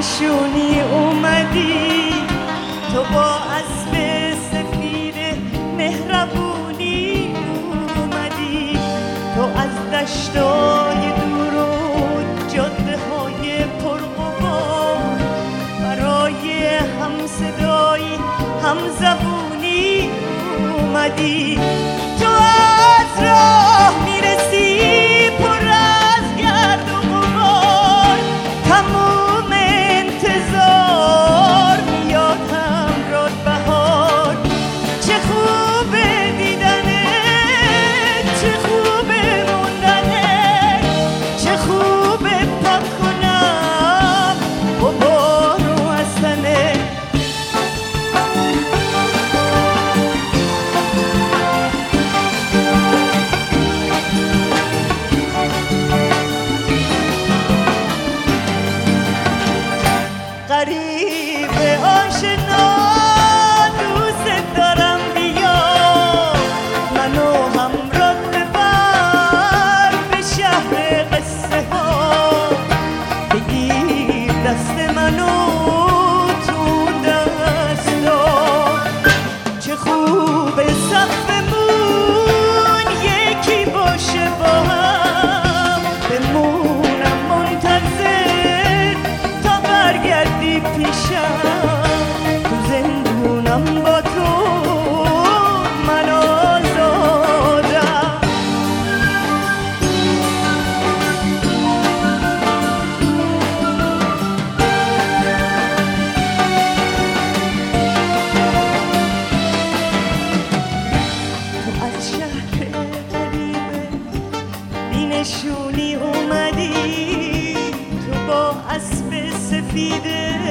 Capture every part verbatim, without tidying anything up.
نشونی اومدی، تو با اسب سفید مهربونی اومدی، تو از دشتای دور و جاده های پرغبار برای همصدایی همزبونی اومدی، تو از راه میرسی پر از گرد و غبار، تموم انتظار میاد همراه بهار، چه خوبه دیدنه، چه خوبه موندنه، چه خوبه پاک کنم غبار رو از تنه. غریب آشنا دوست دارم، بیا منو همراه ببر به شهر قصه ها، بگیر دست منو تو دستا، چه خوب صفمون یکی باشه با هم، بمونم منتظر تا برگردی پیشم، تو زندونم با تو من آزادم. تو از شهر غریبه بینشونی اومدی، تو با اسب سفید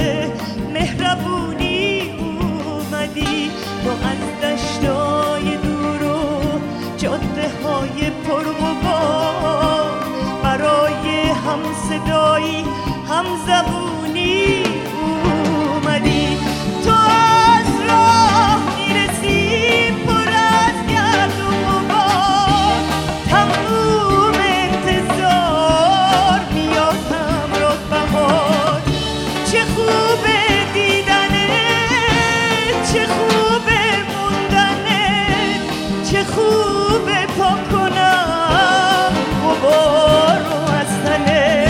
مهربونی اومدی، تو از دشتای دور و جاده های پرغبار برای همصدایی همزبونی اومدی، تو از راه میرسی پر از گرد و غبار، تموم انتظار میاد همراه بهار، چه خوبه دیدنه، چه خوبه موندنه، چه خوبه پاک کنم غبار رو از تنه.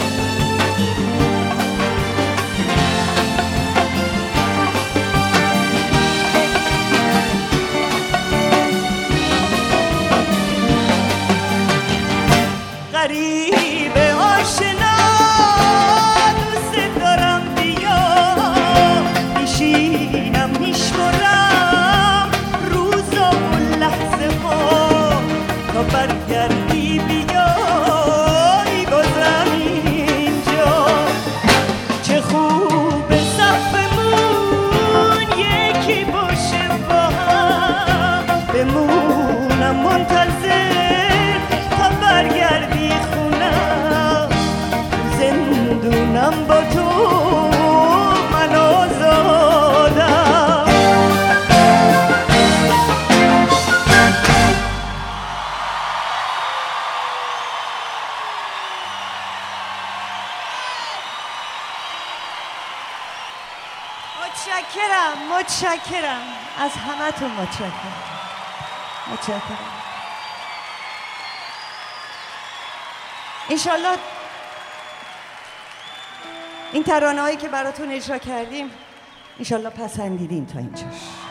غریب آشنا دوست دارم، بیا میشینم میشمرم روزا و لحظه ها تا برگردی بیای بازم اینجا، چه خوب صفمون یکی باشه با هم، بمونم منتظر تا برگردی خونم، زندونم با تو من آزادم. متشکرم متشکرم از همتون، متشکرم متشکرم. انشالله این ترانه هایی که براتون اجرا کردیم انشالله پسندیدین تا اینجاش.